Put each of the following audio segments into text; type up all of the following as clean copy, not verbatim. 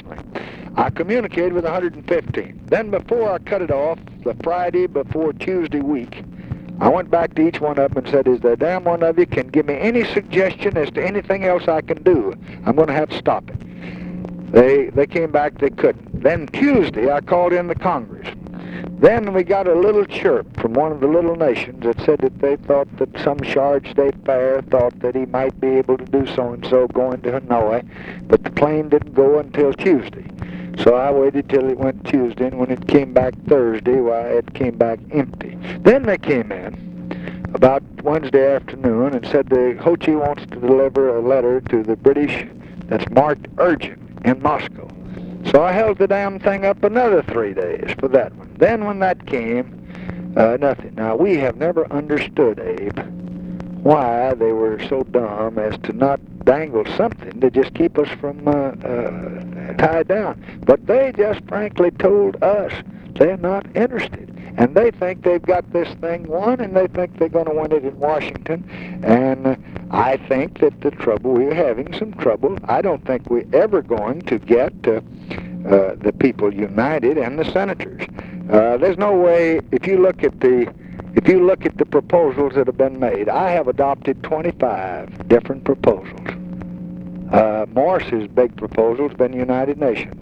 personally. I communicated with 115. Then before I cut it off, the Friday before Tuesday week, I went back to each one of them and said, is there a damn one of you can give me any suggestion as to anything else I can do? I'm going to have to stop it. They came back, they couldn't. Then Tuesday, I called in the Congress. Then we got a little chirp from one of the little nations that said that they thought that some charge d'affaires thought that he might be able to do so-and-so going to Hanoi, but the plane didn't go until Tuesday. So I waited till it went Tuesday, and when it came back Thursday, why, it came back empty. Then they came in about Wednesday afternoon and said the Ho Chi wants to deliver a letter to the British that's marked urgent in Moscow. So I held the damn thing up another 3 days for that one. Then when that came, nothing. Now, we have never understood, Abe, why they were so dumb as to not dangle something to just keep us from tied down. But they just frankly told us they're not interested. And they think they've got this thing won, and they think they're going to win it in Washington. And I think that the trouble, we're having some trouble. I don't think we're ever going to get the people united and the senators. There's no way, if you look at the proposals that have been made, I have adopted 25 different proposals. Morris's big proposal has been United Nations.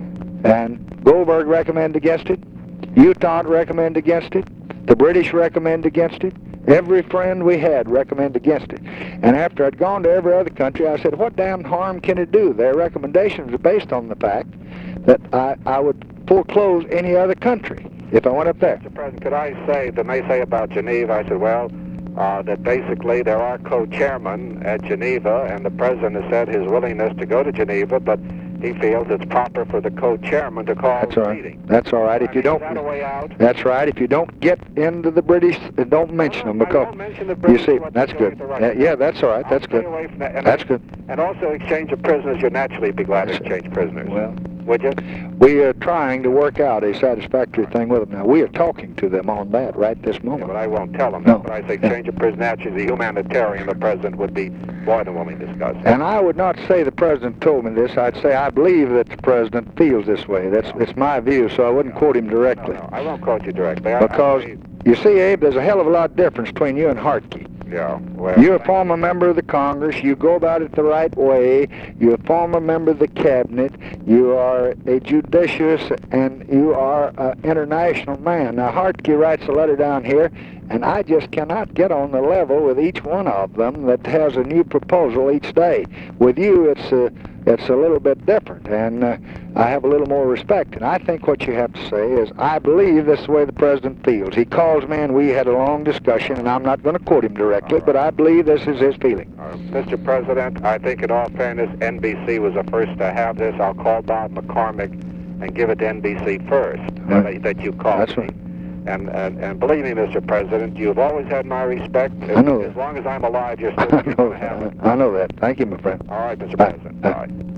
And Goldberg recommended against it. Utah recommended against it. The British recommended against it. Every friend we had recommended against it. And after I'd gone to every other country, I said, what damn harm can it do? Their recommendations are based on the fact that I would foreclose any other country if I went up there. Mr. President, could I say, they may say about Geneva, I said, well, that basically there are co-chairmen at Geneva, and the President has said his willingness to go to Geneva, but he feels it's proper for the co-chairman to call the meeting. That's all right. If you don't, is that a way out? That's right. If you don't get into the British, don't mention them, because don't mention the British, you see, that's good. Yeah, that's all right. That's good. Away from that. That's good. And also exchange of prisoners. You'd naturally be glad to exchange prisoners. Well, would you? We are trying to work out a satisfactory thing with them now. We are talking to them on that right this moment. Yeah, but I won't tell them No. that. But I say exchange of prisoners. Naturally, the humanitarian, the President would be more than willing to discuss. And I would not say the President told me this. I'd say I believe that the President feels this way. It's my view, so I wouldn't quote him directly. No, I won't quote you directly. Because, you see, Abe, there's a hell of a lot of difference between you and Hartke. Yeah, well, You're a former member of the Congress. You go about it the right way. You're a former member of the Cabinet. You are a judicious, and you are an international man. Now, Hartke writes a letter down here, and I just cannot get on the level with each one of them that has a new proposal each day. With you, it's a little bit different, and I have a little more respect. And I think what you have to say is, I believe this is the way the President feels. He calls me, and we had a long discussion, and I'm not going to quote him directly, but I believe this is his feeling. Mr. President, I think in all fairness, NBC was the first to have this. I'll call Bob McCormick and give it to NBC first, that you called That's me. right. And believe me, Mr. President, you've always had my respect. I know that. As long as I'm alive, you're still going to have it. I know that. Thank you, my friend. All right, Mr. President. All right.